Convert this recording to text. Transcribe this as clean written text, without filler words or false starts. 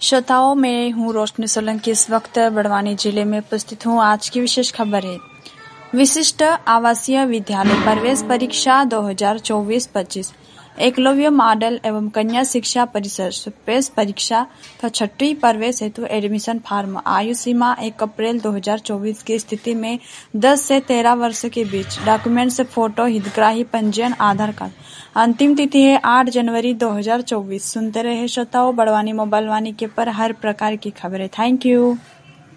श्रोताओं, मैं हूँ रोशनी सोलंकी। इस वक्त बड़वानी जिले में उपस्थित हूँ। आज की विशेष खबर है विशिष्ट आवासीय विद्यालय प्रवेश परीक्षा 2024-25 एकलव्य मॉडल एवं कन्या शिक्षा परिसर प्रवेश परीक्षा का छठी प्रवेश हेतु एडमिशन फॉर्म आयु सीमा 1 अप्रैल 2024 की स्थिति में 10 से 13 वर्ष के बीच डॉक्यूमेंट्स फोटो हितग्राही पंजीयन आधार कार्ड। अंतिम तिथि है 8 जनवरी 2024। सुनते रहे श्रोताओं बड़वानी मोबाइल वाणी के पर हर प्रकार की खबरें। Thank you.